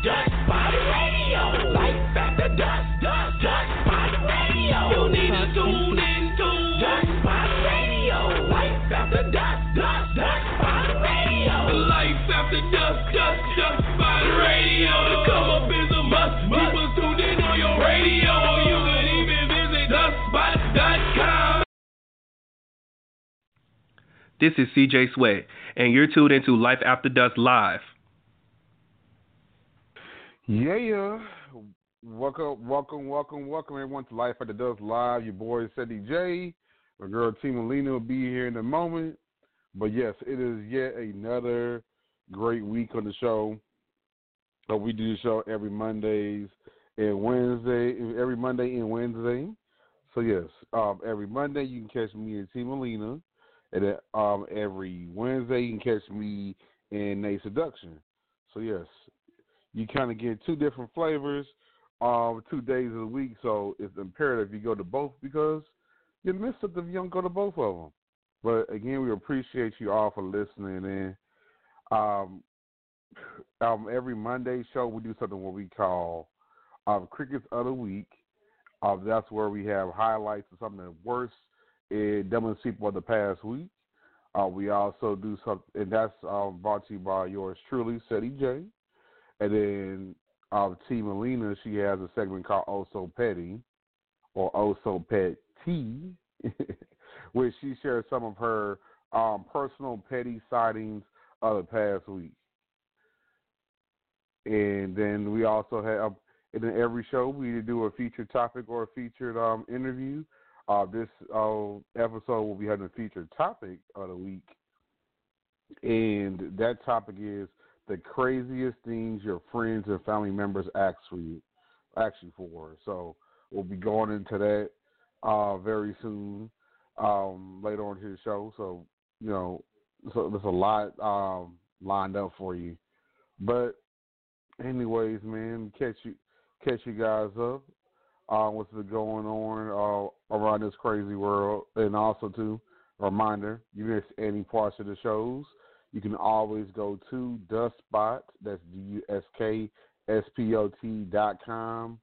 Dust Spot Radio. Life after dusk, Dust Spot Radio. You need to tune into Dust Spot Radio. Life after dusk, Dust Spot Radio. Life after dusk, Dust Spot Radio. To come up is a must. Keep us tuned in on your radio. You can even visit dustspot.com. This is CJ Sweat, and you're tuned into Life After Dusk Live. Yeah. Welcome everyone to Life After Dusk Live. Your boy, Ceddy J. My girl, Tina Lena, will be here in a moment. But yes, it is yet another great week on the show. We do the show every Monday and Wednesday. So yes, every Monday you can catch me and Tina Lena. And then, every Wednesday you can catch me in Nate Seduction. So yes, you kind of get two different flavors, 2 days of the week. So it's imperative you go to both because you miss something if you don't go to both of them. But again, we appreciate you all for listening. And every Monday show we do something what we call Crickets of the Week. That's where we have highlights of some of the worst Dumbest People of the past week. We also do something, and that's brought to you by yours truly, Ceddy J. And then T. Melina, she has a segment called Oh So Petty, or Oh So Petty, where she shares some of her personal petty sightings of the past week. And then we also have, in every show, we do a featured topic or a featured interview. This episode will be having a featured topic of the week, and that topic is the craziest things your friends and family members ask you for. So we'll be going into that very soon, later on to the show. So so there's a lot lined up for you. But anyways, man, catch you guys up. What's been going on around this crazy world. And also, too, a reminder, you miss any parts of the shows, you can always go to Dustspot, that's DUSKSPOT.com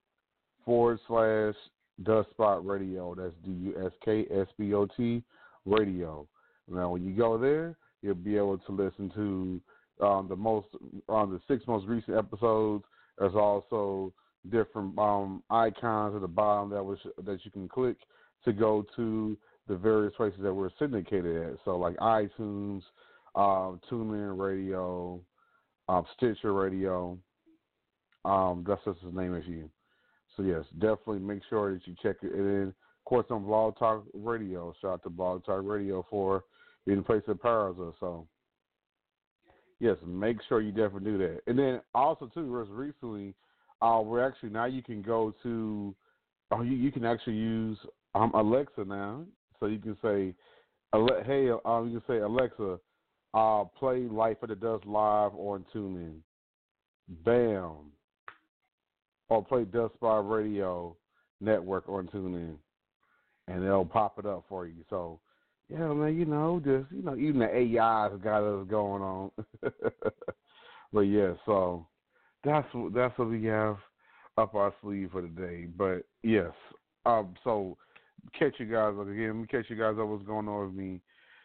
/Dustspot Radio. That's DUSKSPOT Radio. Now, when you go there, you'll be able to listen to the 6 most recent episodes. There's also different icons at the bottom that you can click to go to the various places that we're syndicated at. So like iTunes, TuneIn Radio, Stitcher Radio. That's just the name of you. So yes, definitely make sure that you check it. And then, of course, on Blog Talk Radio. Shout out to Blog Talk Radio for being the place that powers us. So yes, make sure you definitely do that. And then also too, recently. We're actually now you can go to, you can actually use Alexa now. So you can say, hey, you can say, Alexa, play Life After Dusk Live on TuneIn. Bam. Or play Dust Spot Radio Network on TuneIn. And it'll pop it up for you. So, yeah, man, even the AI's got us going on. But yeah, so. That's what we have up our sleeve for today. But yes, so catch you guys up again. Let me catch you guys up what's going on with me.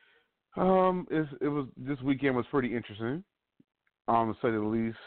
This weekend was pretty interesting, to say the least.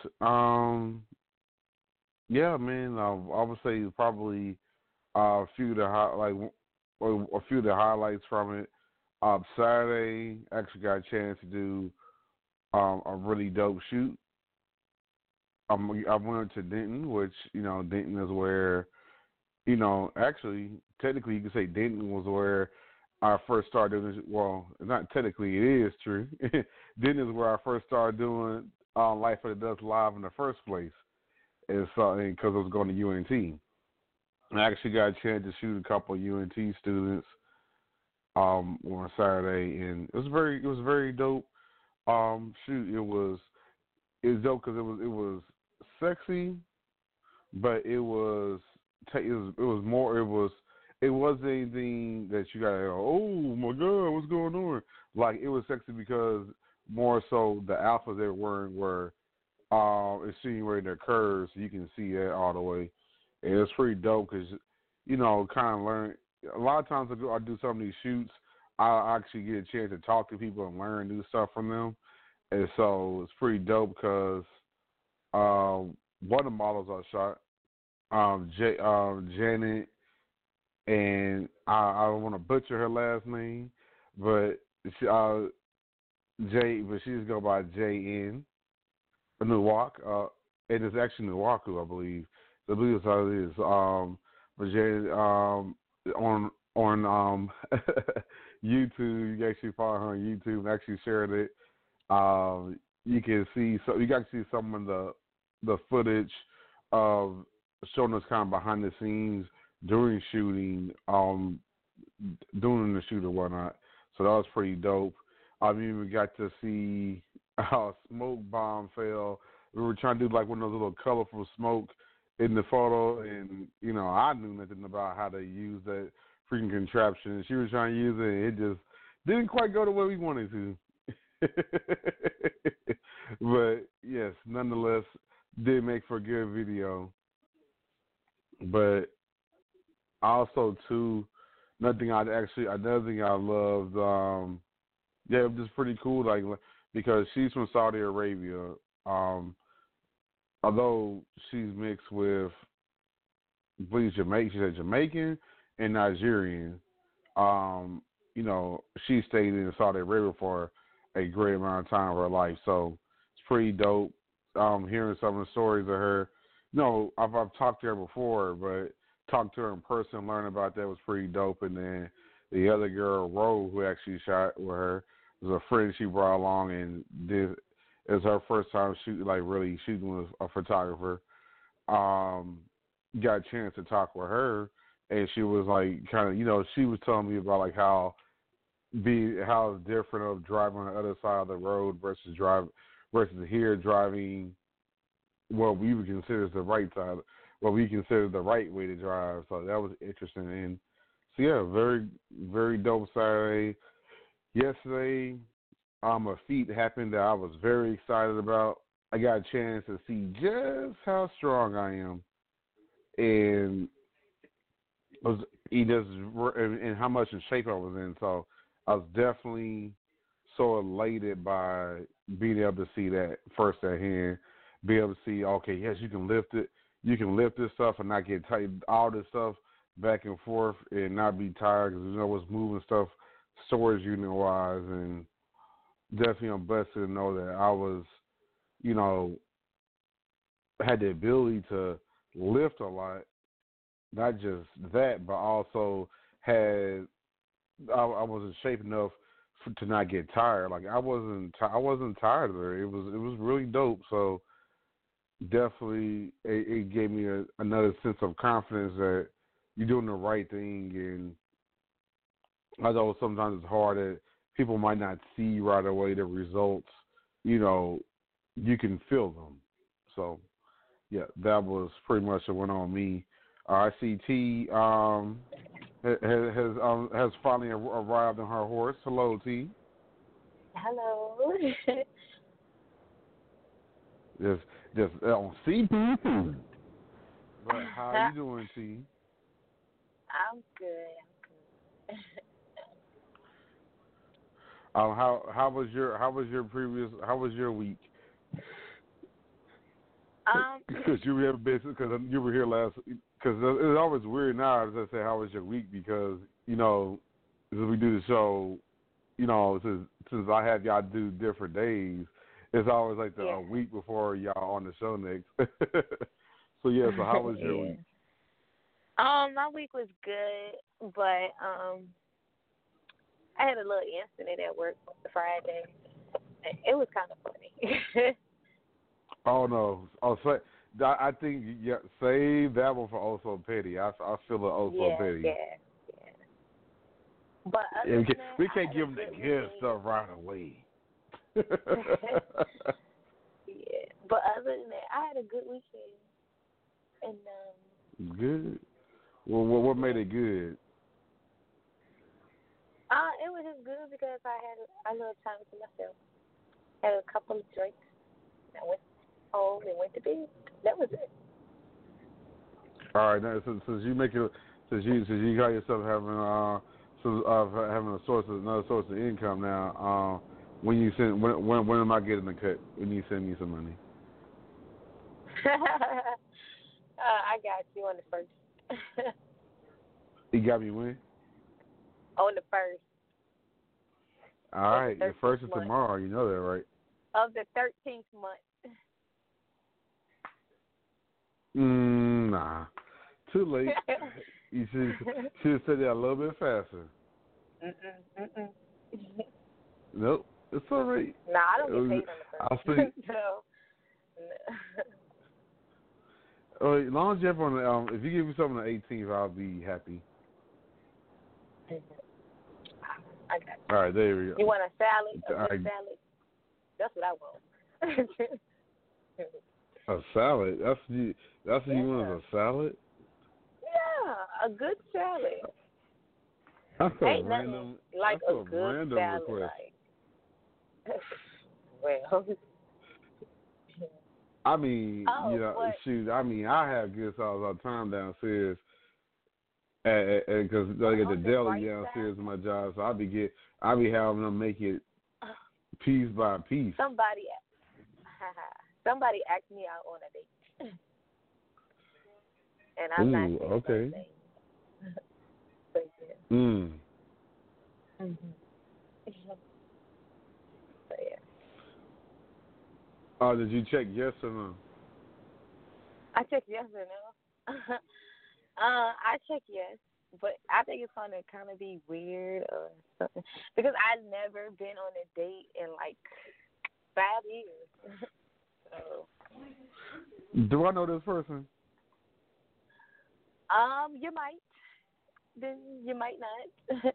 Yeah, man. I would say probably a few of the highlights from it. Saturday, actually got a chance to do a really dope shoot. I went to Denton, which, Denton is where, actually, technically you could say Denton was where I first started doing this. Well, not technically, it is true. Denton is where I first started doing Life After Dusk Live in the first place. And so, because I was going to UNT. I actually got a chance to shoot a couple of UNT students on Saturday, and it was very dope shoot. It was dope because it was sexy, but it wasn't anything that you gotta go, oh my god, what's going on? Like, it was sexy because more so the outfits they were wearing were insinuating their curves, so you can see that all the way. And it's pretty dope because, kind of learn. A lot of times I do some of these shoots, I actually get a chance to talk to people and learn new stuff from them. And so it's pretty dope because one of the models I shot, Janet, and I don't want to butcher her last name, but she, but she just go by JN Nuwak, and it's actually Nuwaku, I believe. So I believe that's how it is. But Janet, on YouTube, you can actually follow her on YouTube and actually shared it. You can see you got to see some of the footage of showing us kind of behind the scenes during shooting, doing the shoot or whatnot. So that was pretty dope. I mean, we got to see how a smoke bomb fell. We were trying to do like one of those little colorful smoke in the photo, and I knew nothing about how to use that freaking contraption. She was trying to use it, and it just didn't quite go the way we wanted to. But yes, nonetheless, did make for a good video. But also too, another thing I loved, it was just pretty cool, like because she's from Saudi Arabia. Although she's mixed with, I believe Jamaican, she said Jamaican and Nigerian. She stayed in Saudi Arabia for a great amount of time of her life, so it's pretty dope. Hearing some of the stories of her. I've talked to her before, but talking to her in person, learning about that was pretty dope. And then the other girl, Ro, who actually shot with her, was a friend she brought along, and it was her first time really shooting with a photographer. Got a chance to talk with her, and she was like, kind of, she was telling me about like how it's different of driving on the other side of the road versus here driving what we would consider the right side, what we consider the right way to drive. So that was interesting. And so yeah, very, very dope Saturday. Yesterday, a feat happened that I was very excited about. I got a chance to see just how strong I am, and and how much in shape I was in. So I was definitely so elated by being able to see that first at hand, be able to see, okay, yes, you can lift it. You can lift this stuff and not get tight, all this stuff back and forth and not be tired because what's moving stuff storage unit wise. And definitely I'm blessed to know that I was, had the ability to lift a lot, not just that, but also I was in shape enough to not get tired. Like I wasn't tired of it. It was really dope. So definitely it gave me another sense of confidence that you're doing the right thing. And although sometimes it's hard that people might not see right away the results, you can feel them. So yeah, that was pretty much what went on me. I see T has finally arrived on her horse. Hello, T. Hello. Just on C. But how you doing, T? I'm good. How was your week? Because you were here last. Because it's always weird now as I say, how was your week? Because as we do the show, since I have y'all do different days, it's always like a week before y'all on the show next. So yeah, so how was your week? My week was good, but I had a little incident at work Friday. It was kind of funny. Oh no! I think save that one for Oh So Petty. I feel it So Petty. Yeah. But we can't give them the good stuff right away. Yeah, but other than that, I had a good weekend. And good. Well, what made it good? It was just good because I had a little time to myself. Had a couple of drinks. I went home and went to bed. That was it. All right, now since you make it, since you got yourself having another source of income now. When am I getting the cut? When you send me some money? I got you on the first. You got me when? On the first. All right, the first is tomorrow. You know that, right? Of the 13th month. Nah, too late. You should have said that a little bit faster. Nope, it's all right. Nah, I don't get paid on the first. I'll see. No. As long as you have on the, if you give me something on the 18th, I'll be happy. I got you. All right, there we go. You want a salad? A All good right. salad? That's what I want. A salad? That's what you want is a salad? Yeah, a good salad. That's Ain't a nothing random, like that's a good random salad. request. Well. I mean, but, shoot. I mean, I have good salads all the time downstairs, because I get the deli downstairs in my job, so I be having them make it piece by piece. Somebody asked me out on a date, and I'm not saying okay. But, yeah. Mm. So, yeah. Oh, did you check yes or no? I checked yes or no. I checked yes, but I think it's gonna kind of be weird or something because I've never been on a date in like 5 years. So. Do I know this person? You might. Then you might not.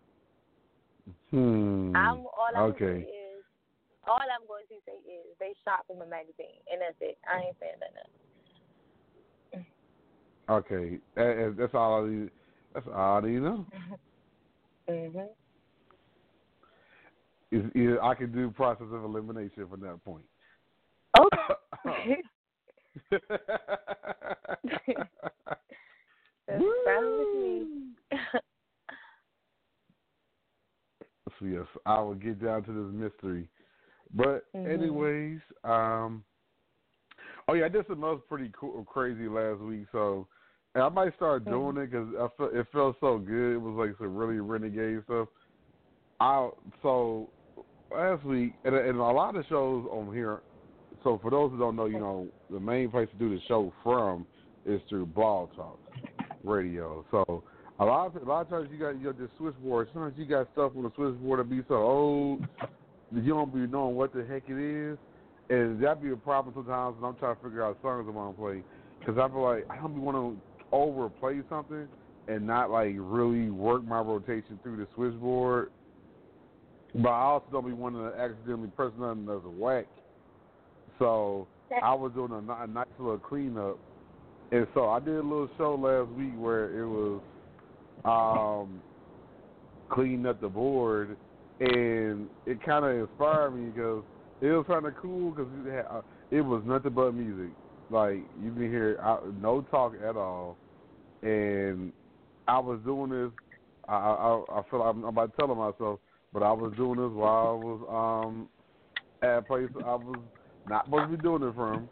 All I'm going to say is they shot from a magazine, and that's it. I ain't saying nothing. Okay, that's all I need. That's all I need to know. I can do process of elimination from that point. Okay. That's fine with me. So yes, I will get down to this mystery. But anyways, oh yeah, I did something else pretty cool, crazy last week. So and I might start doing it because it felt so good. It was like some really renegade stuff. So last week, and a lot of shows on here. So for those who don't know, the main place to do the show from is through Blog Talk Radio. So a lot of times you got this switchboard. Sometimes you got stuff on the switchboard that be so old that you don't be knowing what the heck it is, and that be a problem sometimes when I'm trying to figure out songs I want to play because I feel like I don't be want to overplay something and not like really work my rotation through the switchboard. But I also don't be wanting to accidentally press nothing that's whack. So I was doing a nice little cleanup. And so I did a little show last week where it was cleaning up the board, and it kind of inspired me because it was kind of cool because it was nothing but music. Like, you can hear no talk at all. And I was doing this, I feel like I'm about telling myself, but I was doing this while I was at a place I was not supposed to be doing it from.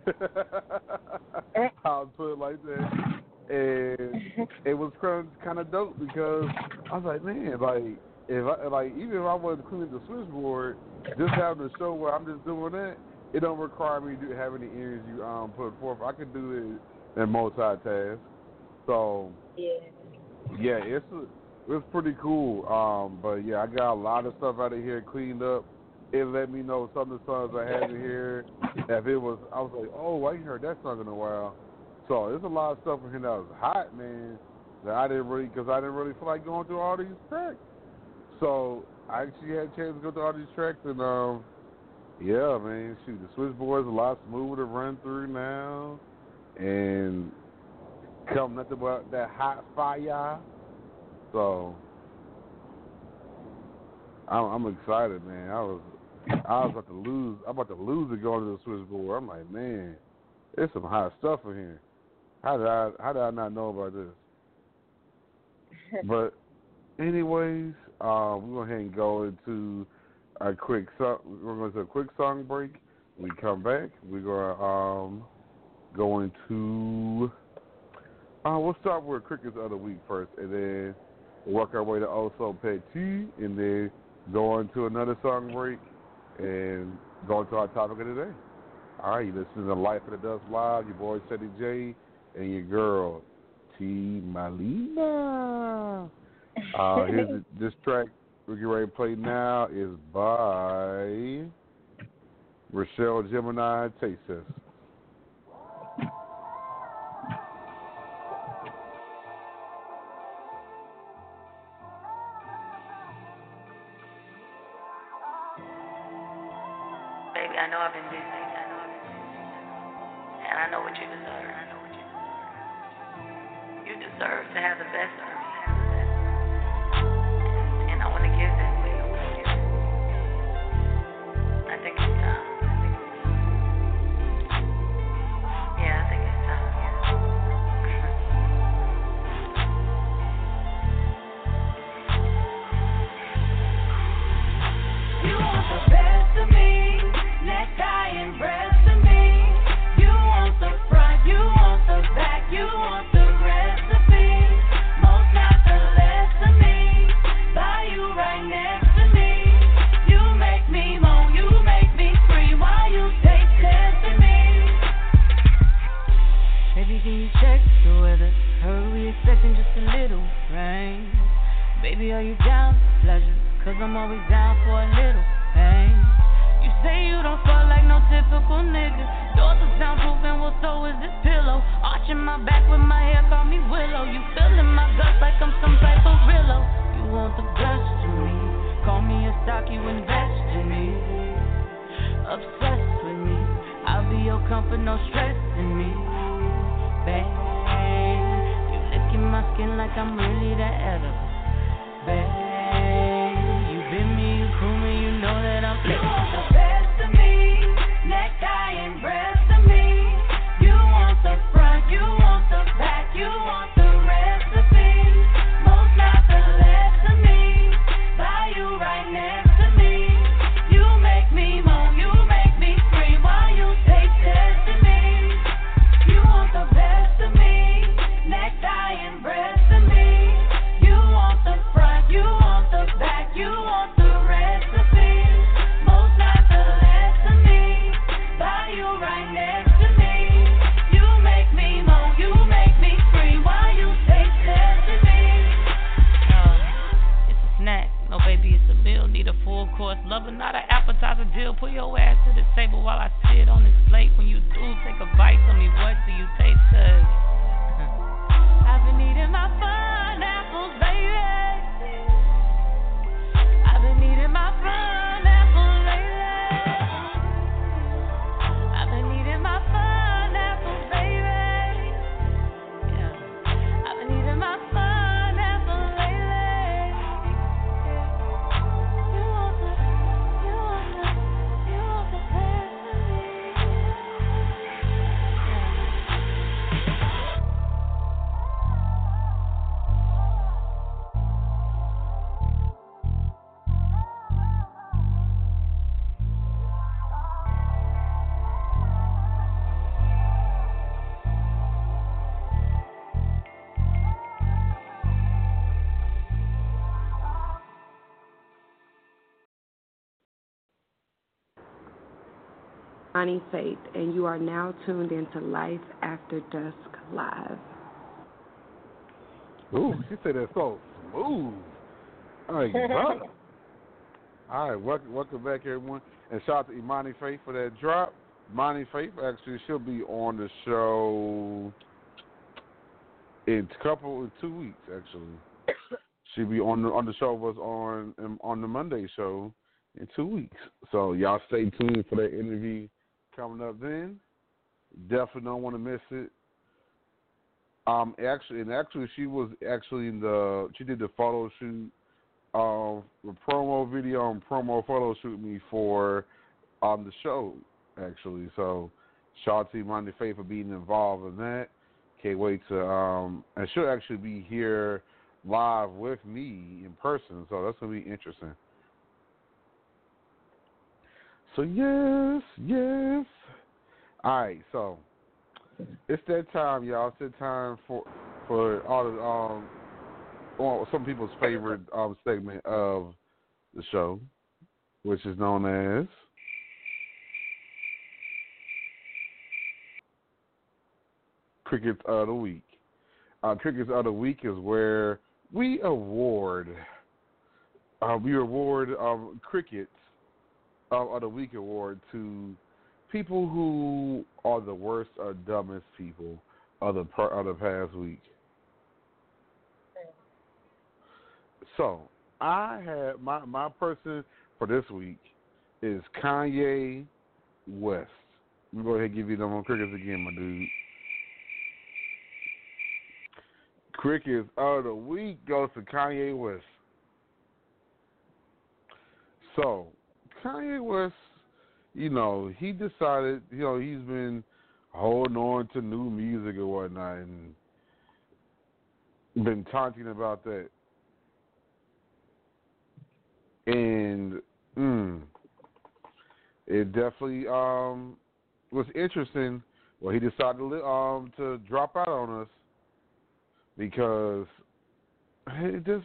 I'll put it like that. And it was kind of dope because I was like, man, even if I wasn't cleaning the switchboard, just having a show where I'm just doing that, it don't require me to have any energy put forth. I can do it in multitask. So yeah, it's pretty cool. But yeah, I got a lot of stuff out of here cleaned up. It let me know some of the songs I had in here. If it was, I was like, oh, I ain't heard that song in a while. So there's a lot of stuff in here that was hot, man, that I didn't really feel like going through all these tracks. So I actually had a chance to go through all these tracks, and yeah, man, shoot, the switchboard's a lot smoother to run through now, and come nothing but that hot fire. So I'm excited, man. I was about to lose. I'm about to lose it going to the switchboard. I'm like, man, there's some hot stuff in here. How did I not know about this? But anyways, we're going to go ahead and go into a quick song break. We come back. We're going to go into. We'll start with Crickets of the Week first, and then work our way to Also Petit, and then go into another song break, and go into our topic of the day. All right, you listen to Life of the Dust Live, your boy Ceddy J, and your girl T. Malina. This track we're getting ready to play now is by Rochelle Gemini. Taste this. Baby, I know I've been busy, and I know what you deserve. You deserve to have the best of me, and I want to give that to you. I think it's time. Yeah, I think it's time. You want the best of me. Necktie and breast of me. You want the front, you want the back, you want the recipe. Most not the less of me. Buy you right next to me. You make me moan, you make me scream while you take tests of me. Baby, can you check the weather? Heard we expecting just a little rain. Baby, are you down for pleasure? 'Cause I'm always down for a little pain. You say you don't fuck like no typical nigga. Doors are soundproof and well, so is this pillow. Arching my back with my hair, call me Willow. You feeling my guts like I'm some type of Rillo. You want the best of me. Call me a stock, you invest in me. Obsessed with me. I'll be your comfort, no stress in me. Babe, you licking my skin like I'm really that edible. Babe, you bit me, you cool me, you know that I'm flexible. You want the best of me, necktie and breast of me. You want the front, you want the back, you want the recipe. Most not the less of me. Buy you right next to me. You make me moan, you make me scream while you take tests of me. You want the best of me, necktie and breast of me. You want the front, you want the back, you want the recipe. Most not the less of me. Buy you right next to me. You make me moan, you make me scream while you take tests of me. It's a snack, no baby, it's a meal. Need a full course lover, not an appetizer deal. Put your ass to the table while I sit on this plate. When you do, take a bite. Tell me what do you taste? 'Cause I've been eating my pineapples, baby. I've been eating my pineapples lately. I've been eating my pineapples, baby. Yeah. I've been eating my pineapples lately. You want the best of me. Imani Faith, and you are now tuned into Life After Dusk Live. Ooh, she said that so smooth. All right, brother. All right, welcome back, everyone. And shout out to Imani Faith for that drop. Imani Faith, actually, she'll be on the show in 2 weeks, actually. She'll be on the show with us on the Monday show in 2 weeks. So y'all stay tuned for that interview coming up then. Definitely don't want to miss it. Actually, she was actually she did the photo shoot the promo video and promo photo shoot me for the show, actually. So shout out to Monday Faith for being involved in that. Can't wait to and she'll actually be here live with me in person, so that's gonna be interesting. So yes. All right, so it's that time, y'all. It's that time for all the some people's favorite segment of the show, which is known as Crickets of the Week. Crickets of the Week is where we award Crickets of the Week award to people who are the worst or dumbest people of the past week. So I had my person for this week is Kanye West. Let me go ahead and give you them on Crickets again, my dude. Crickets of the Week goes to Kanye West. So Kanye West, he decided, he's been holding on to new music or whatnot and been talking about that. And it definitely was interesting. Well, he decided to drop out on us because it just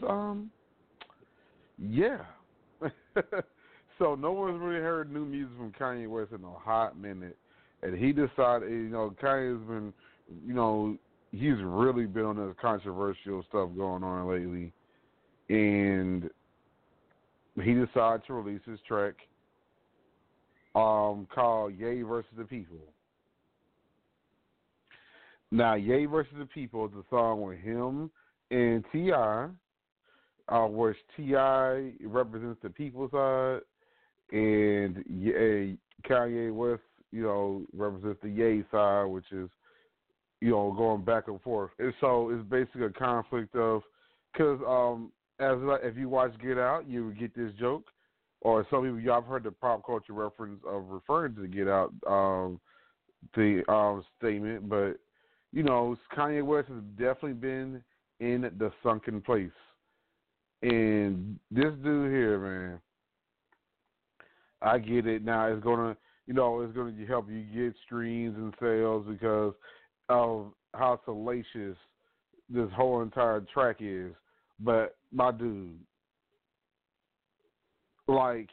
So no one's really heard new music from Kanye West in a hot minute, and he decided, Kanye's been, he's really been on this controversial stuff going on lately, and he decided to release his track called Ye versus the People. Now, Ye versus the People is a song with him and T.I., which T.I. represents the people side, and Kanye West, represents the Ye side, which is, going back and forth. And so it's basically a conflict of, because if you watch Get Out, you would get this joke, or some people, y'all have heard the pop culture reference of referring to Get Out, the statement, but, Kanye West has definitely been in the sunken place. And this dude here, man, I get it. Now it's gonna help you get streams and sales because of how salacious this whole entire track is. But my dude, like,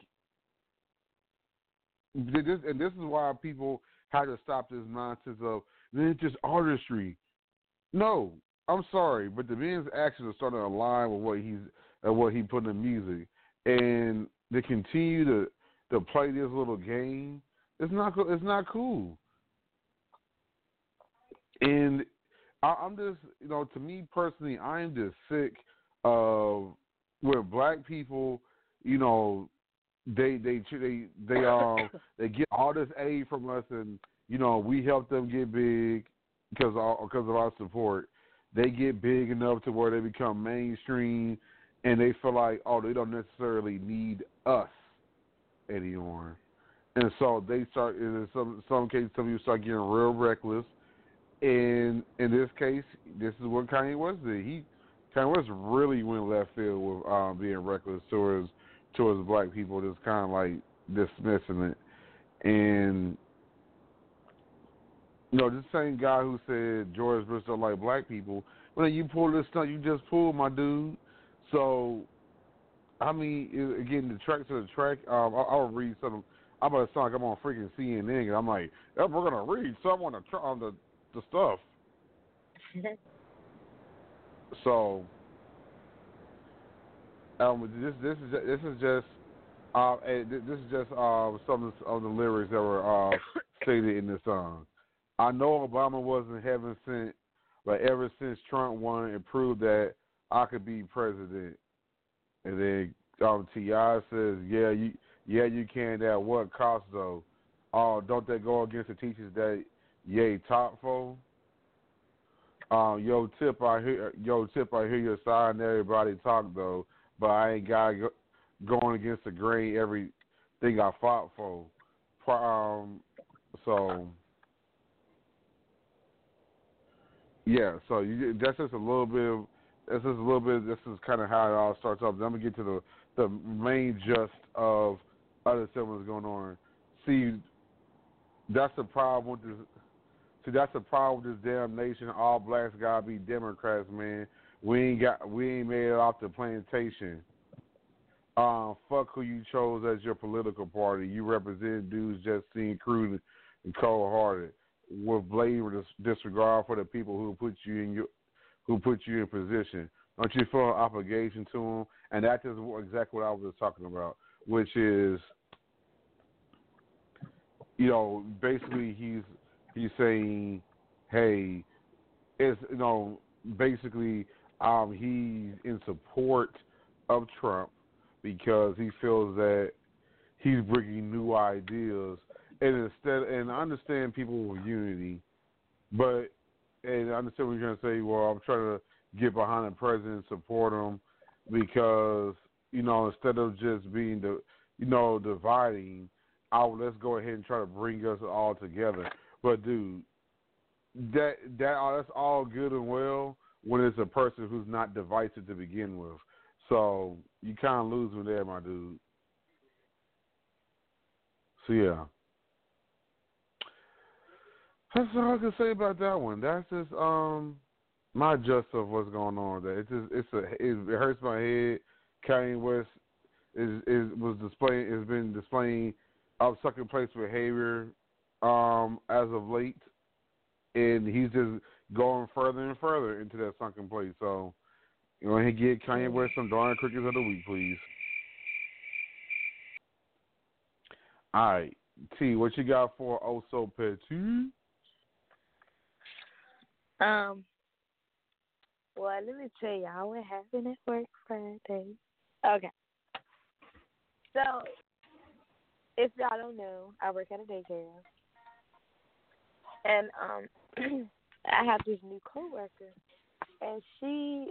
this is why people had to stop this nonsense of it's just artistry. No, I'm sorry, but the man's actions are starting to align with what he put in the music, and to continue to play this little game, it's not cool. And I'm just, to me personally, I'm just sick of where black people, they get all this aid from us, and we help them get big because of our support. They get big enough to where they become mainstream, and they feel like, they don't necessarily need us anymore. And so they start, in some cases, some people start getting real reckless. And in this case, this is what Kanye West did. Kanye West really went left field with being reckless towards black people, just kind of like dismissing it. And, this same guy who said George Bush don't like black people, when you pull this stunt, you just pulled, my dude. So, I mean, again, the track to the track, I'll read some. I'm going to sound like I'm on freaking CNN, and I'm like, we're going to read some on the stuff. So, this is just some of the lyrics that were stated in the song. I know Obama wasn't heaven sent, but ever since Trump won, it proved that I could be president. And then T.I. says, yeah, you can. At what cost though? Don't that go against the teachers that Ye taught for? Yo, Tip, I hear your side and everybody talk though. but I ain't got going against the grain everything I fought for. So yeah, so that's just a little bit. This is kind of how it all starts off. Then I'm gonna get to the main gist of other stuff that's going on. See, that's the problem with this. See, that's the problem with this damn nation. All blacks gotta be Democrats, man. We ain't made it off the plantation. Fuck who you chose as your political party. You represent dudes just seem crude and cold-hearted, with blatant disregard for the people who put you in position. Don't you feel an obligation to them? And that is exactly what I was talking about, which is, basically he's saying, hey, it's basically he's in support of Trump because he feels that he's bringing new ideas, and I understand people with unity, and I understand what you're going to say. Well, I'm trying to get behind the president and support him because instead of just being dividing, let's go ahead and try to bring us all together. But dude, that's all good and well when it's a person who's not divisive to begin with. So you kind of lose me there, my dude. So yeah, that's all I can say about that one. That's just my gist of what's going on there. It hurts my head. Kanye West has been displaying second place behavior as of late, and he's just going further and further into that sunken place. So, go ahead and get Kanye West some darn crickets of the week, please. All right, T, what you got for Oso Petit? Well, let me tell y'all what happened at work Friday. Okay. So, if y'all don't know, I work at a daycare. And I have this new coworker. And she,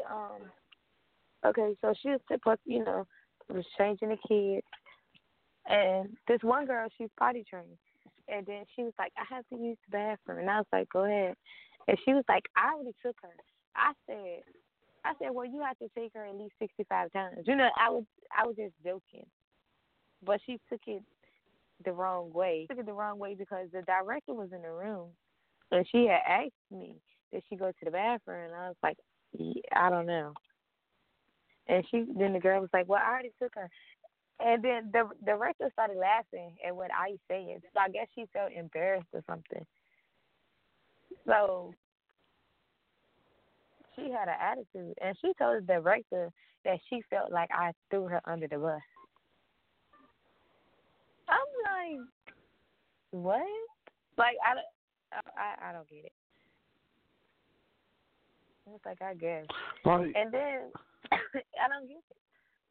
so she was supposed was changing the kids. And this one girl, she's potty trained. And then she was like, I have to use the bathroom. And I was like, go ahead. And she was like, I already took her. I said, well, you have to take her at least 65 times. I was just joking. But she took it the wrong way. She took it the wrong way because the director was in the room. And she had asked me, did she go to the bathroom? And I was like, yeah, I don't know. And then the girl was like, well, I already took her. And then the director started laughing at what I said. So I guess she felt embarrassed or something. So she had an attitude. And she told the director that she felt like I threw her under the bus. I'm like, what? Like, I don't get it. It's like, I guess. Right. And then I don't get it.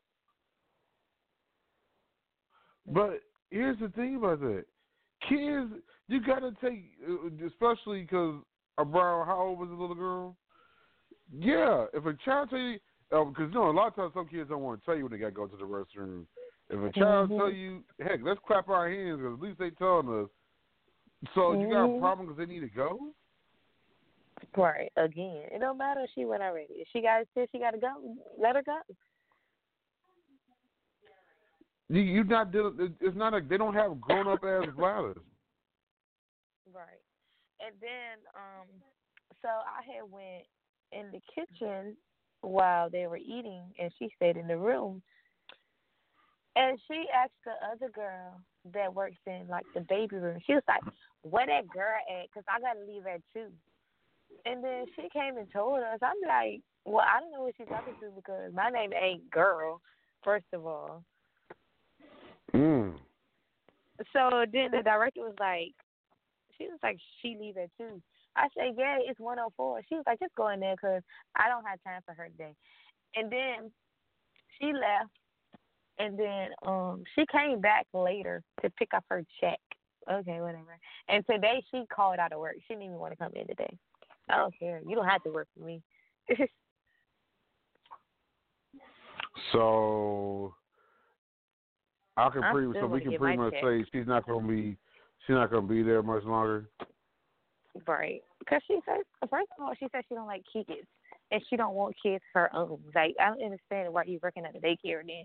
But here's the thing about that. Kids, you got to take, especially because, Brown, how old was the little girl? Yeah, if a child tell you, because, a lot of times some kids don't want to tell you when they got to go to the restroom. If a child tell you, heck, let's clap our hands because at least they telling us. So you got a problem because they need to go? Right. Again, it don't matter if she went already. If she got to go, let her go. You not dealing. It's not they don't have grown up ass bladders. Right. And then, so I had went in the kitchen while they were eating, and she stayed in the room. And she asked the other girl that works in, like, the baby room. She was like, where that girl at? Because I got to leave at 2. And then she came and told us. I'm like, well, I don't know what she's talking to because my name ain't Girl, first of all. So then the director was like, she leave at 2. I said, yeah, it's 1:04. She was like, just go in there because I don't have time for her today. And then she left. And then she came back later to pick up her check. Okay, whatever. And today she called out of work. She didn't even want to come in today. I don't care. You don't have to work for me. So I can I pretty still so we want to can get pretty my much check. say she's not gonna be there much longer. Right. Because she says, first of all, she said she don't like kids. And she don't want kids of her own. Like, I don't understand why you working at a daycare then.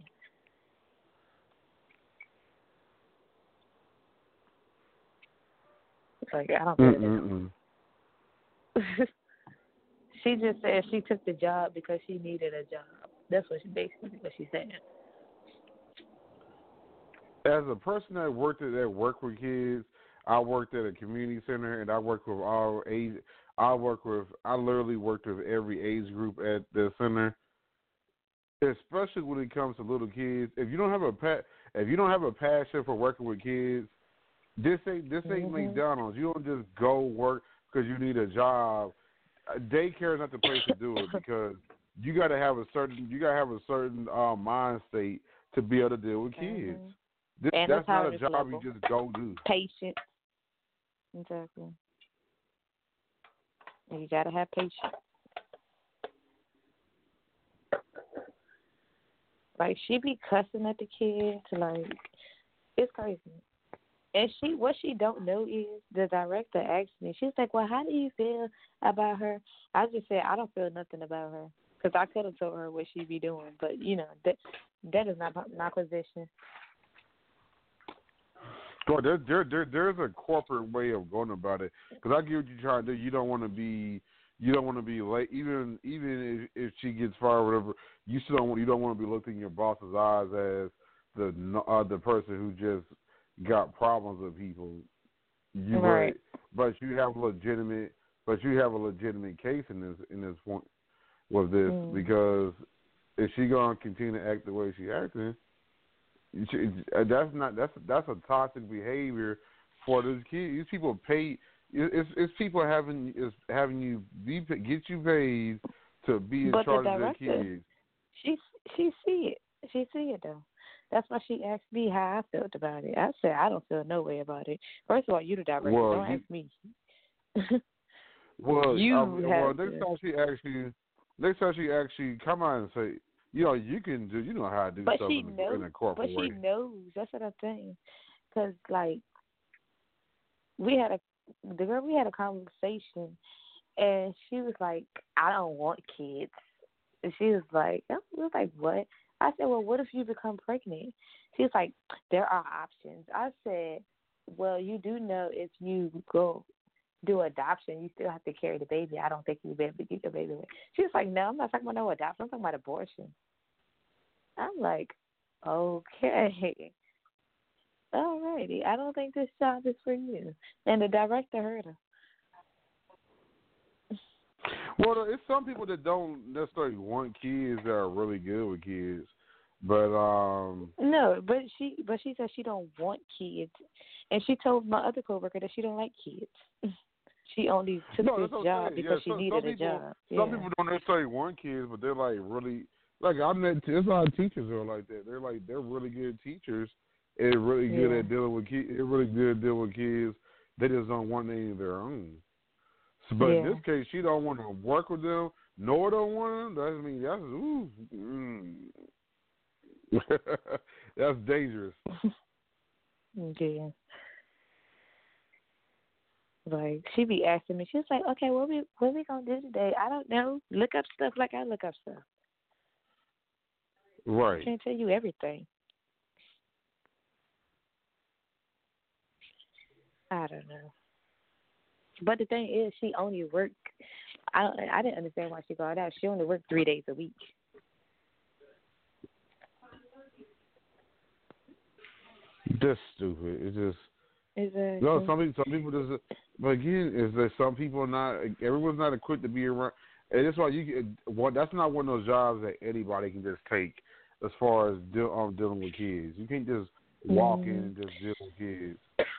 Like, I don't get it. She just said she took the job because she needed a job. That's what she basically what she said. As a person that worked with kids, I worked at a community center and I worked with all age. I literally worked with every age group at the center. Especially when it comes to little kids, if you don't have a passion for working with kids, this ain't McDonald's. You don't just go work because you need a job. Daycare is not the place to do it because you got to have a certain mind state to be able to deal with kids. That's not a job level. you just go do. Patience. Exactly. And you gotta have patience. Like, she be cussing at the kids, like, it's crazy. And what she don't know is the director asked me, she's like, well, how do you feel about her? I just said, I don't feel nothing about her. Because I could have told her what she be doing. But, you know, that is not my position. Well, there's a corporate way of going about it. Because I get what you're trying to do. You don't want to be late. Even if she gets fired or whatever, you don't want to be looked in your boss's eyes as the person who just got problems with people. Right. But you have a legitimate case in this point with this because if she gonna continue to act the way she acting, that's a toxic behavior for those kids. These people pay. It's people having you get you paid to be in charge of their kids. She see it. She see it though. That's why she asked me how I felt about it. I said I don't feel no way about it. First of all, you the director. Don't ask me. Next time she asks you, come on and say, you can do. You know how to do stuff in a corporate way. But she knows. That's what I'm saying. Because like we had a conversation, and she was like, I don't want kids. And she was like, what? I said, well, what if you become pregnant? She was like, there are options. I said, well, you do know if you go do adoption, you still have to carry the baby. I don't think you'll be able to get your baby away. She was like, no, I'm not talking about no adoption. I'm talking about abortion. I'm like, okay. All righty. I don't think this job is for you. And the director heard her. Well, it's some people that don't necessarily want kids that are really good with kids, but no, but she said she don't want kids, and she told my other coworker that she don't like kids. She only took this job because she needed a job. Some people don't necessarily want kids, but they're like really like there's a lot of teachers who are like that. They're really good teachers and really good at dealing with kids. They're really good at dealing with kids. They just don't want any of their own. But in this case, she don't want to work with them, nor don't want them. That's dangerous. Yeah. Like, she be asking me, she's like, okay, what we gonna do today? I don't know. Look up stuff like I look up stuff. Right. I can't tell you everything. I don't know. But the thing is, she only worked. I didn't understand why she got out. She only worked 3 days a week. That's stupid. It's just. Exactly. No, some people just. But again, is that some people are not. Everyone's not equipped to be around. And that's why that's not one of those jobs that anybody can just take. As far as dealing with kids, you can't just walk in and just deal with kids.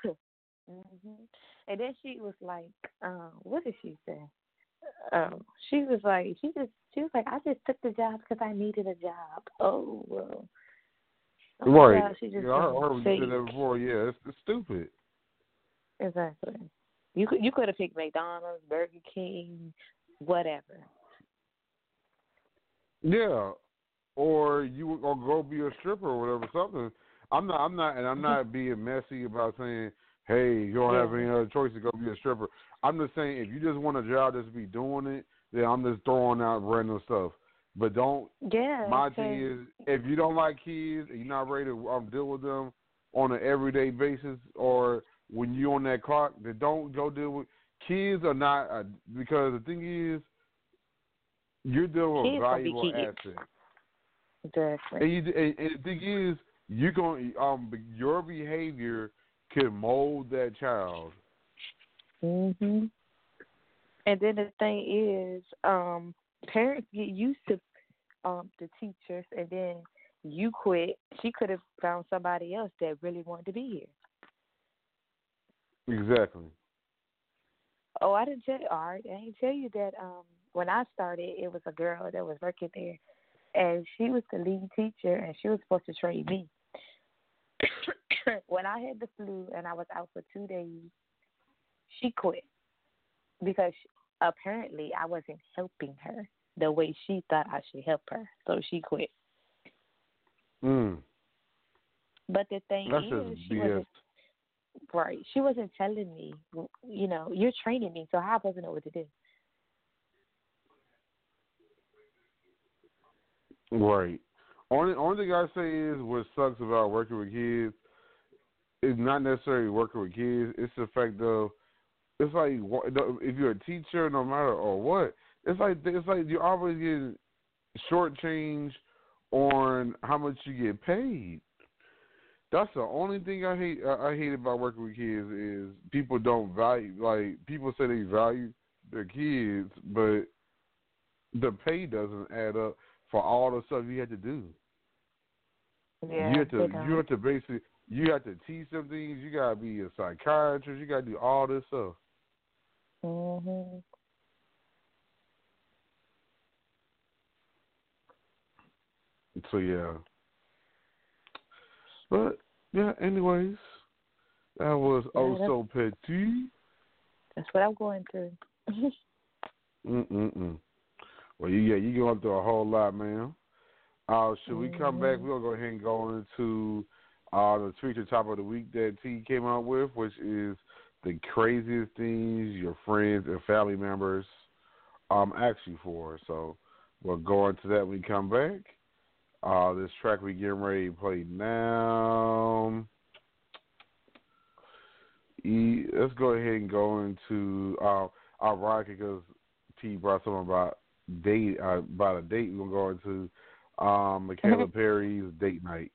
And then she was like, what did she say? She was like, I just took the job because I needed a job. Oh, well. Right. God, she just I heard you said that before. Yeah, it's stupid. Exactly. You could have picked McDonald's, Burger King, whatever. Yeah. or you or go be a stripper or whatever, something. I'm not being messy about saying, hey, you don't have any other choice to go be a stripper. I'm just saying, if you just want a job just to be doing it, then I'm just throwing out random stuff. But don't. Yeah. My thing is, if you don't like kids and you're not ready to deal with them on an everyday basis, or when you're on that clock, then don't go deal with kids. Are not because the thing is, you're dealing with a valuable asset. Exactly. And the thing is, you're going your behavior can mold that child. Mhm. And then the thing is, parents get used to the teachers, and then you quit. She could have found somebody else that really wanted to be here. Exactly. Oh, I didn't tell you. All right, I didn't tell you that. When I started, it was a girl that was working there, and she was the lead teacher, and she was supposed to train me. When I had the flu and I was out for 2 days, she quit because apparently I wasn't helping her the way she thought I should help her, so she quit. But the thing is, she wasn't telling me, you're training me, so how am I supposed to know what to do? Right. Only thing I say is what sucks about working with kids is not necessarily working with kids. It's the fact of, it's like if you're a teacher, no matter or what, it's like you're always getting shortchanged on how much you get paid. That's the only thing I hate. I hate about working with kids is people don't value. Like, people say they value their kids, but the pay doesn't add up for all the stuff you have to do. Yeah, you have to basically, you have to teach them things. You gotta be a psychiatrist. You gotta do all this stuff. Mhm. So yeah. But yeah, anyways, that was so petty. That's what I'm going through. Well, you going through a whole lot, man. Should we come back? We'll go ahead and go into the feature top of the week that T came out with, which is the craziest things your friends and family members ask you for. So we'll go into that when we come back. This track we getting ready to play now. Let's go ahead and go into our rock, because T brought something about a date. We're gonna go into Michaela Perry's Date Night.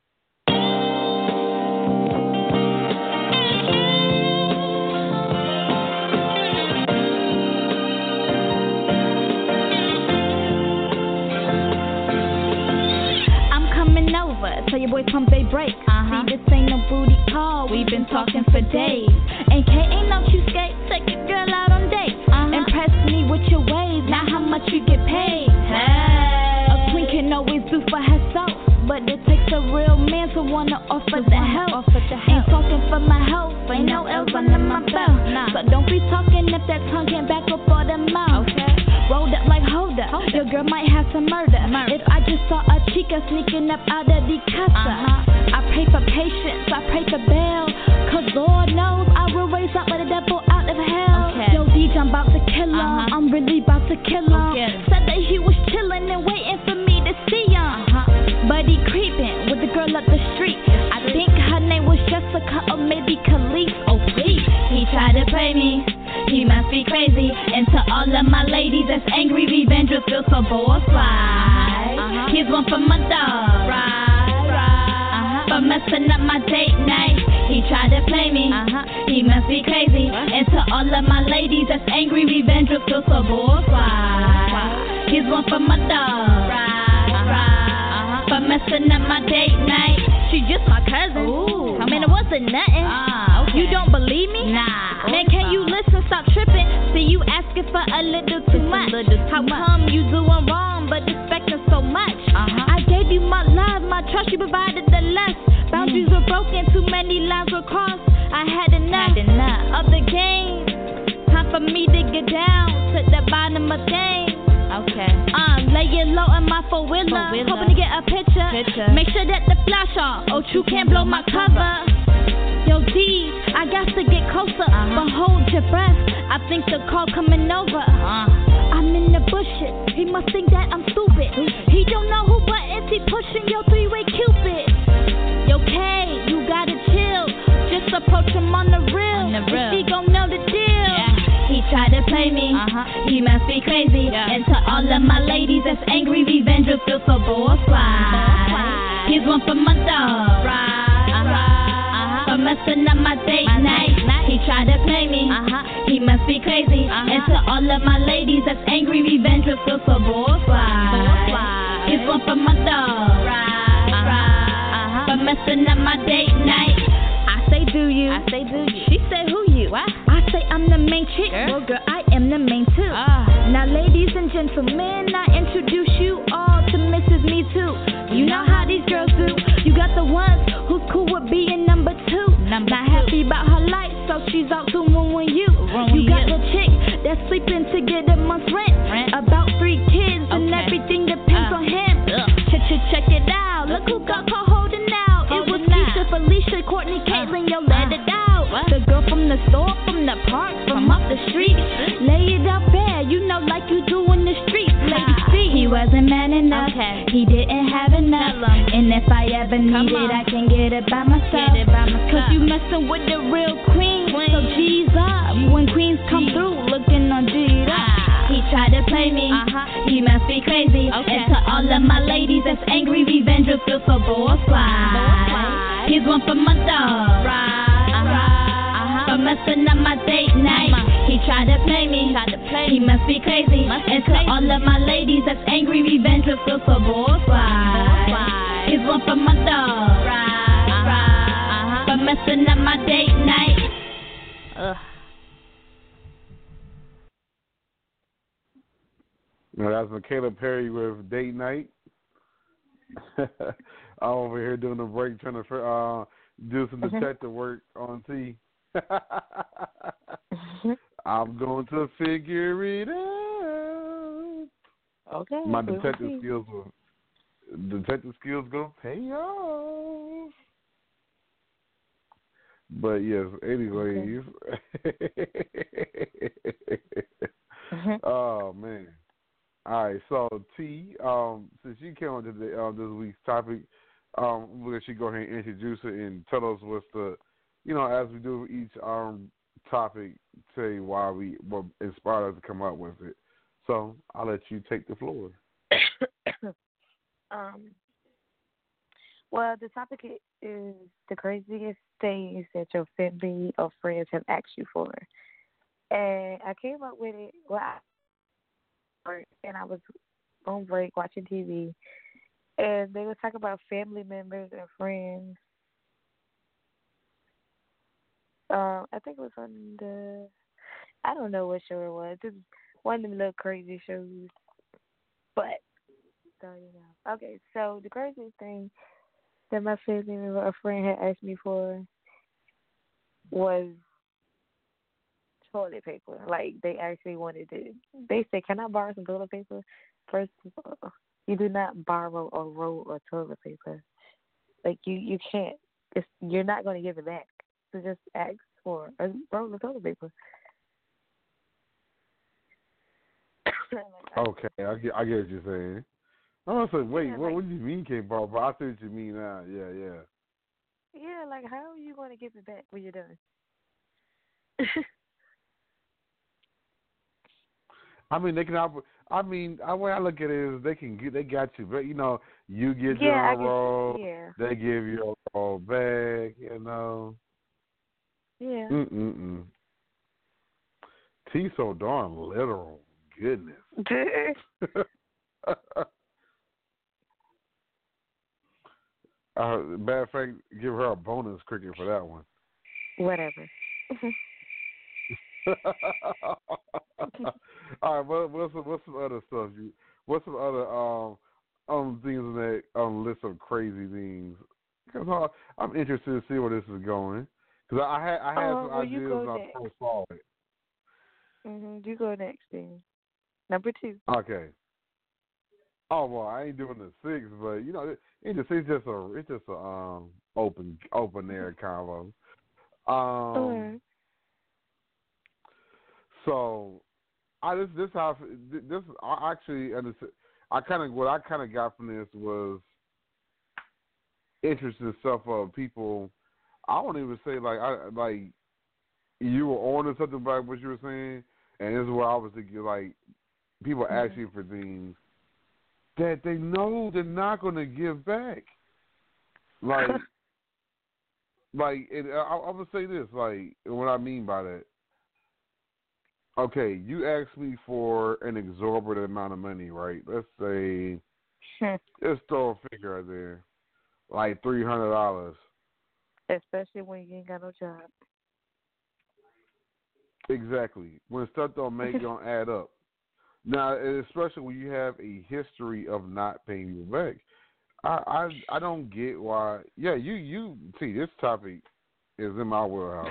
Tell your boys pump they break. See, this ain't no booty call. We've been talking for days. And K ain't no cute skate. Take your girl out on dates. Impress me with your ways. Now how much you get paid? Hey. A queen can always do for herself, but it takes a real man to wanna offer the help. Ain't talking for my health. Ain't no L's under my belt. So don't be talking if that tongue can't back up all the mouth. Rolled up like hold up. Your girl might have to murder. If I just saw a chica sneaking up out of the casa. I pray for patience, I pray for bail. Cause Lord knows I will raise up with the devil out of hell. Yo, DJ, I'm about to kill him. I'm really about to kill him. Said that he was chilling and waiting for me to see him. But he creeping with the girl up the street. I think her name was Jessica or maybe Khalees. Oh please, he tried to play me. He must be crazy. And to all of my ladies that's angry, revenge will feel so boy-fly. Here's one for my dog. For messing up my date night. He tried to play me. He must be crazy. And to all of my ladies that's angry, revenge will feel so boy-fly. Here's one for my dog. For messing up my date night. She just my cousin. Ooh. I mean, it wasn't nothing. Okay. You don't believe me? Nah. Man, can you listen? Stop tripping. See, you asking for a little too much. How come you doing wrong but expecting so much? I gave you my love, my trust, you provided the less. Boundaries were broken, too many lines were crossed. I had enough of the game. Time for me to get down to the bottom of things. Okay. Lay get low in my four-wheeler. Hoping to get a picture. Make sure that the flash off. Oh, you can't blow my cover. Yo, D, I got to get closer. But hold your breath. I think the call coming over. I'm in the bushes. He must think that I'm stupid. He don't know who buttons he pushing. Yo, three-way Cupid. Yo, K, you gotta chill. Just approach him on the real. He gon' know the deal. He tried to play me. He must be crazy. And to all of my ladies that's angry, revenge will feel so boy. Here's one for my dog. For messing up my date night. He tried to play me. He must be crazy. And to all of my ladies that's angry, revenge will feel so boy. Here's one for my dog. For messing up my date night. I say do you. She say who you. What? I say I'm the main chick. Well, girl, I am the main too. Now, ladies and gentlemen, I introduce you all to Mrs. Me Too. You know how these girls do. You got the ones who's cool with being number two. Not happy about her life, so she's out doing you. You got the chick that's sleeping to get a month's rent. About 3 kids and everything depends on him. Check it out. Look who got caught holding out. It was Keisha, Felicia, Courtney, Caitlin. Yo, let it out. The girl from the store, from the park, from up the street. Lay it out bare, you know, like you do in the streets. Lady C. He wasn't man enough. He didn't have enough. And if I ever need it, I can get it by myself. Cause you messing with the real queen. So G's up. When queens come through, looking on G'd up. He tried to play me. He must be crazy. And to all of my ladies that's angry, revenge will feel so boy. Here's one for my dog. For messing up my date night. He tried to play me. He must be crazy. And to all of my ladies that's angry, revenge will feel so boy. Here's one for my dog. For messing up my date night. Now that's Michaela Perry with Date Night. I'm over here doing a break, trying to do some detective work on T. I'm going to figure it out. Okay. My detective skills gonna pay off. But yes, anyways. Oh man. All right, so T, since you came on to this week's topic, we're going to go ahead and introduce it and tell us what's the, as we do each topic, tell you what inspired us to come up with it. So I'll let you take the floor. Well, the topic is the craziest things that your family or friends have asked you for. And I came up with it, and I was on break watching TV, and they would talk about family members and friends. I think it was on I don't know what show it was. It was one of them little crazy shows. But, so Okay, so the craziest thing that my family member or friend had asked me for was toilet paper. Like, they actually wanted it. They said, "Can I borrow some toilet paper?" First of all, you do not borrow a roll of toilet paper. Like, you can't. You're not going to give it back. So just ask for a roll of toilet paper. Okay, I get what you're saying. I was like, wait, what do you mean can't borrow? But I see what you mean now. Yeah. Yeah, like, how are you going to give it back when you're done? I mean, they can. I mean, the way I look at it is they got you, but you get your own roll. Yeah. They give you a roll back. Yeah. T so darn literal. Goodness. Matter of fact, give her a bonus cricket for that one. Whatever. All right, what's some other stuff? What's some other things in that list of crazy things? Because I'm interested to see where this is going. Because I had some ideas when I first saw it. You go next, then. Number 2. Okay. Oh well, I ain't doing the 6, but it's just a open air convo. Sure. So this how this I actually understand. What I kind of got from this was interesting stuff of people. I won't even say like you were on to something about what you were saying, and this is what I was thinking. Like people ask you for things that they know they're not going to give back. Like, I'm going to say this, like, what I mean by that. Okay, you asked me for an exorbitant amount of money, right? Let's say, let's throw a figure out there, like $300. Especially when you ain't got no job. Exactly. When stuff don't add up. Now, especially when you have a history of not paying you back, I don't get why. Yeah, you see this topic is in my wheelhouse.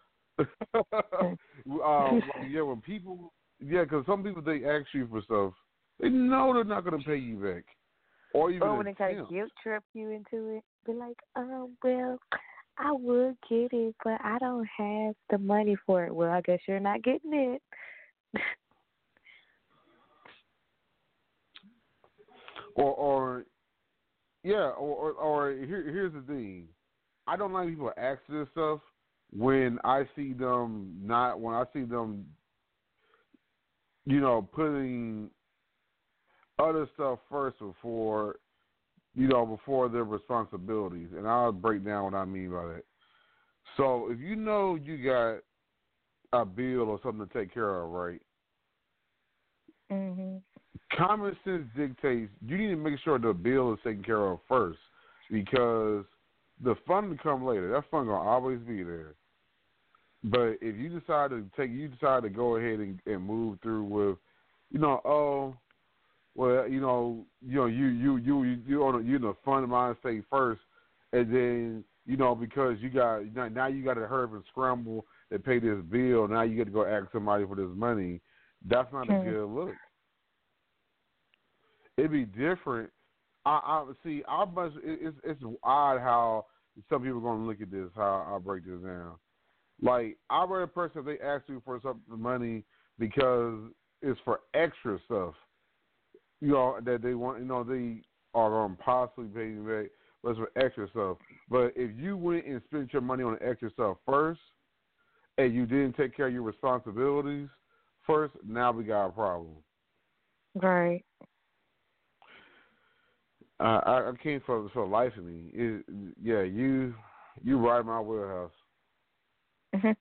When people, because some people they ask you for stuff, they know they're not going to pay you back, or even when they try to guilt trip you into it, be like, well, I would get it, but I don't have the money for it. Well, I guess you're not getting it. Or here's the thing. I don't like people ask this stuff when I see them putting other stuff first before their responsibilities. And I'll break down what I mean by that. So if you know you got a bill or something to take care of, right? Mm-hmm. Common sense dictates you need to make sure the bill is taken care of first, because the fun will come later. That fun gonna always be there. But if you decide to go ahead and move through with, you're in the fun mind state first, and then because you got to hurry up and scramble and pay this bill. Now you got to go ask somebody for this money. That's not a good look. It'd be different. I see. It's odd how some people are going to look at this. How I break this down. Like I read a person, if they ask you for some money because it's for extra stuff, that they want. They are going to possibly pay you back, but it's for extra stuff. But if you went and spent your money on the extra stuff first, and you didn't take care of your responsibilities first, now we got a problem. Right. I can't for the life of me. You ride my wheelhouse. Mhm.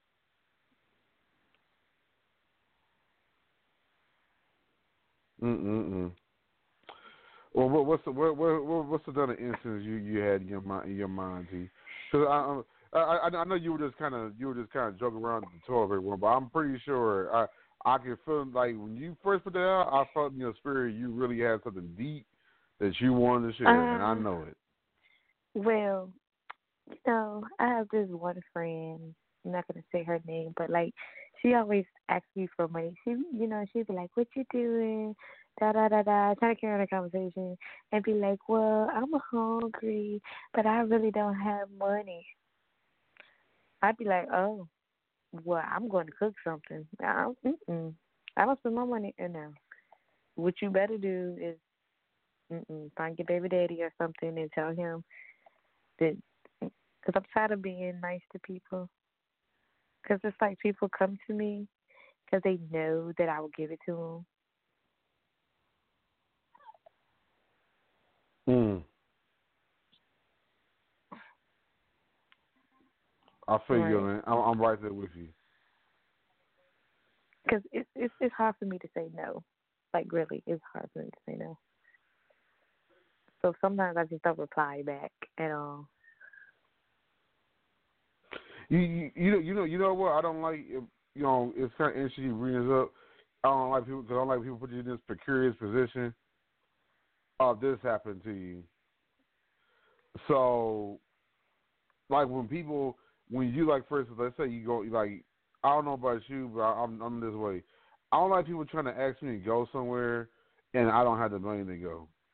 Well, what's the other instance you had in your mind, T? Because I know you were just kind of joking around the toilet one, but I'm pretty sure I can feel like when you first put that out, I felt in your spirit you really had something deep that you wanted to share, and I know it. Well, I have this one friend. I'm not gonna say her name, but like, she always asks me for money. She'd be like, "What you doing?" Da da da da. Trying to carry on a conversation and be like, "Well, I'm hungry, but I really don't have money." I'd be like, "Oh, well, I'm going to cook something. I don't spend my money now. What you better do is find your baby daddy or something and tell him that, because I'm tired of being nice to people. Because it's like people come to me because they know that I will give it to them. I feel you, man. I'm right there with you. Because it's hard for me to say no. Like, really, it's hard for me to say no. So sometimes I just don't reply back at all. You know what? I don't like. It's kind of interesting you bring this up. I don't like people put you in this precarious position. This happened to you. So, like when you like, for instance, let's say you go like, I don't know about you, but I'm this way. I don't like people trying to ask me to go somewhere and I don't have the money to go.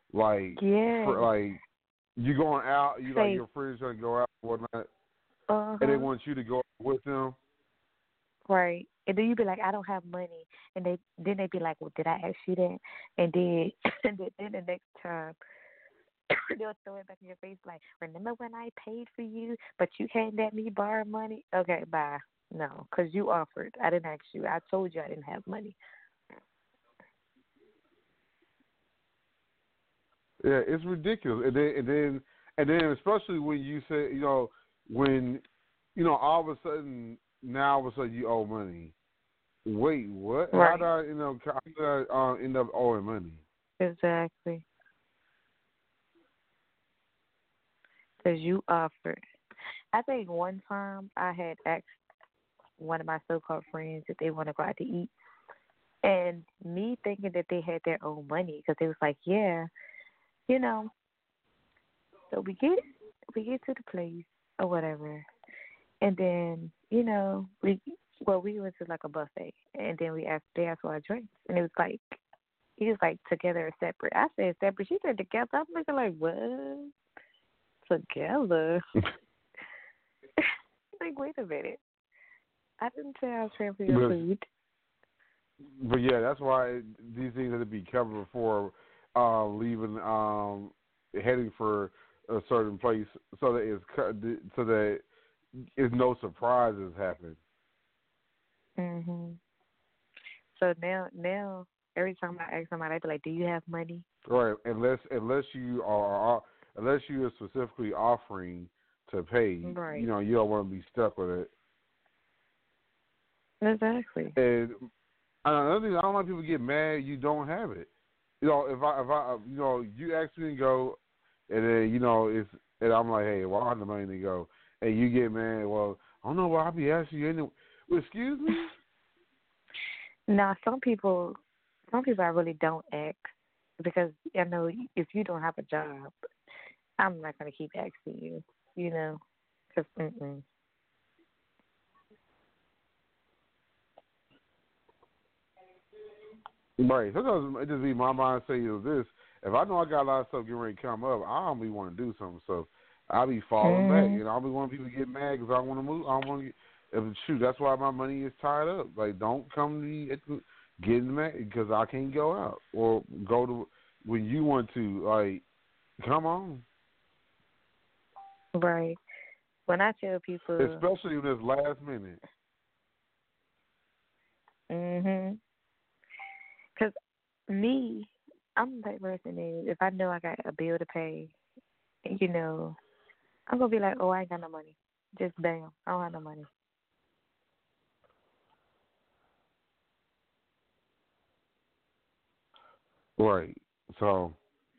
Like, Yeah. for, like you going out, you like Say, your friends trying to go out and whatnot, uh-huh. and they want you to go out with them. Right. And then you be like, I don't have money. And then they be like, well, did I ask you that? And then, and then the next time, they'll throw it back in your face like, remember when I paid for you, but you can't let me borrow money? Okay, bye. No, because you offered. I didn't ask you. I told you I didn't have money. Yeah, it's ridiculous. And then especially when you say, when, all of a sudden, now all of a sudden you owe money. Wait, what? Right. How did I end up owing money? Exactly. Because you offered. I think one time I had asked one of my so-called friends if they want to go out to eat. And me thinking that they had their own money because they was like, yeah, So we get to the place or whatever. And then, we went to like a buffet. And then they asked for our drinks. And it was like, together or separate. I said separate. She said together. I'm looking like, what? Together? Like, wait a minute. I didn't say I was paying for your food. But yeah, that's why these things have to be covered before leaving, heading for a certain place, so that no surprises happen. Mhm. So now, every time I ask somebody, I be like, "Do you have money?" Right, unless you are specifically offering to pay, right? You don't want to be stuck with it. Exactly. And another thing, I don't like people get mad you don't have it. If I you ask me to go, and then and I'm like, hey, well, I have the money to go, and you get mad. Well, I don't know why I'll be asking you anyway. Well, excuse me. Now, some people I really don't ask because I know if you don't have a job, I'm not gonna keep asking you. Because Right. Sometimes it just be my mind saying this. If I know I got a lot of stuff getting ready to come up, I don't be want to do something. So I'll be falling back. I'll be wanting people to get mad because I want to move. I don't want to get. Shoot, that's why my money is tied up. Like, don't come to me getting mad because I can't go out or go to when you want to. Like, come on. Right. When I tell people, especially in this last minute. Because I'm that person is if I know I got a bill to pay, I'm gonna be like, oh, I ain't got no money. Just bam, I don't have no money. Right. So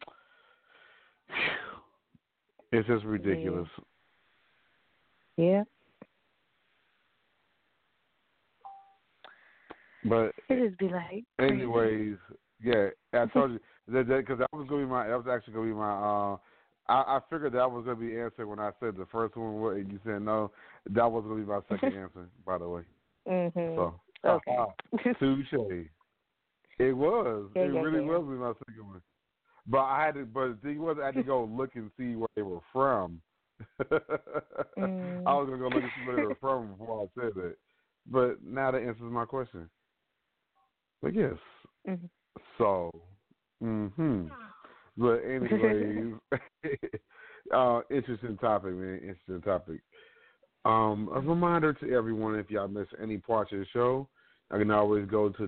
it's just ridiculous. Yeah. But it just be like. Anyways, yeah, I told you that because that was actually gonna be my. I figured that was gonna be answered when I said the first one, and you said no. That was gonna be my second answer, by the way. So okay. Touche. It was. Yeah, it really was my second one. But the thing was, I had to go look and see where they were from. I was gonna go look and see where they were from before I said that. But now that answers my question. But yes. So. But anyways, interesting topic, man. Interesting topic. A reminder to everyone: if y'all miss any parts of the show, I can always go to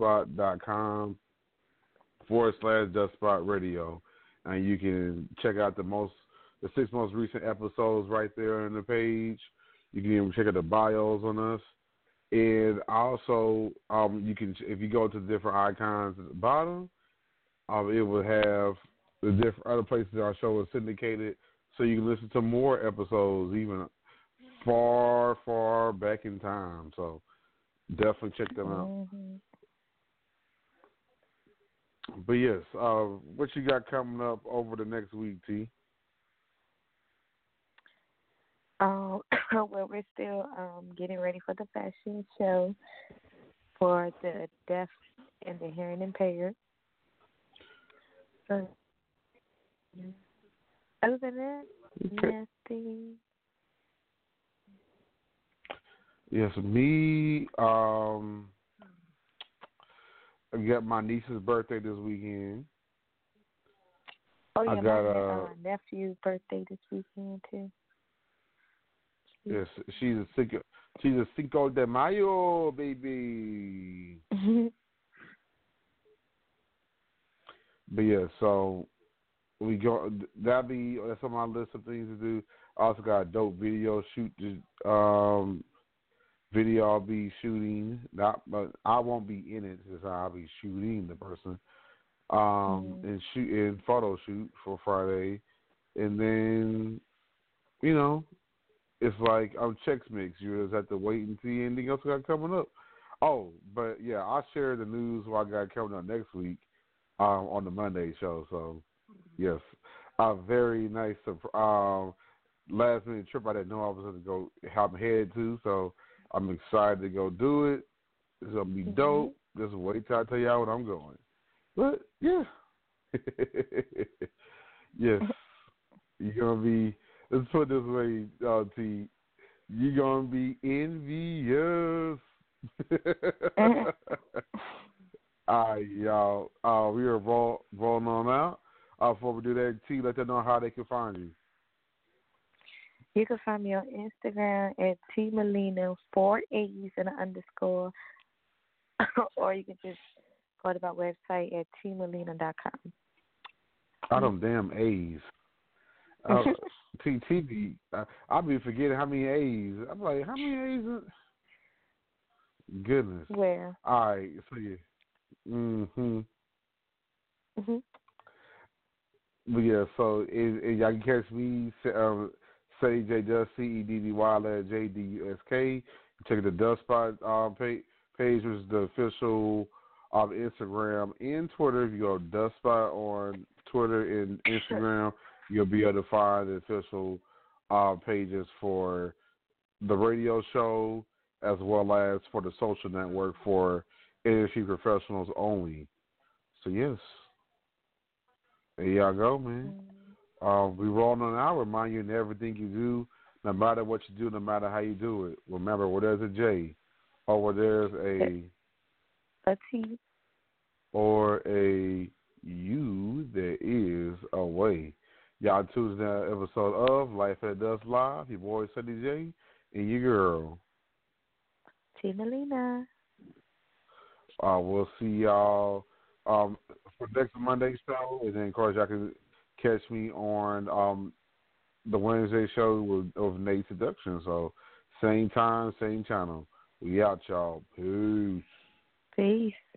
dustspot.com/dustspot radio, and you can check out the 6 most recent episodes right there on the page. You can even check out the bios on us, and also you can, if you go to the different icons at the bottom, it will have the different other places our show is syndicated, so you can listen to more episodes even far, far back in time. So definitely check them out. But yes, what you got coming up over the next week, T? Well, we're still getting ready for the fashion show for the deaf and the hearing impaired. So Other than that, Okay. nothing. Yes, me. I got my niece's birthday this weekend. Oh yeah, I got my nephew's birthday this weekend too. yes, she's a Cinco de Mayo baby. But yeah, so we go. That's on my list of things to do. I also got a dope video shoot. Video I'll be shooting. But I won't be in it since I'll be shooting the person. And photo shoot for Friday, and then it's like I'm Chex Mix. You just have to wait and see anything else I got coming up. Oh, but yeah, I'll share the news what I got coming up next week on the Monday show. So yes, a very nice last minute trip I didn't know I was going to go help head to. So I'm excited to go do it. It's gonna be dope. Just wait till I tell y'all what I'm going. But yeah, yes, you're gonna be. Let's put it this way, T. You're gonna be envious. All right, y'all. We are rolling on out. Before we do that, T, let them know how they can find you. You can find me on Instagram at tmelina 4 A's and an underscore, or you can just go to my website at tmelina.com. All them damn A's. TTV. I'll be forgetting how many A's. I'm like, how many A's? Goodness. Where? All right. So yeah. But yeah. So y'all can catch me. Say J Dust CEDDY JDUSK. Check the Dust Spot page, which is the official Instagram and Twitter. If you go Dust Spot on Twitter and Instagram, you'll be able to find the official pages for the radio show as well as for the social network for industry professionals only. So yes, there y'all go, man. We rolling on out. Remind you in everything you do, no matter what you do, no matter how you do it. Remember, where there's a J, or where there's a T, or a U, there is a way. Y'all Tuesday episode of Life at Dust Live. Your boy Sunny J and your girl T Melina. We'll see y'all for next Monday show, and then of course y'all can catch me on the Wednesday show of Nate Seduction. So same time, same channel. We out, y'all. Peace. Peace.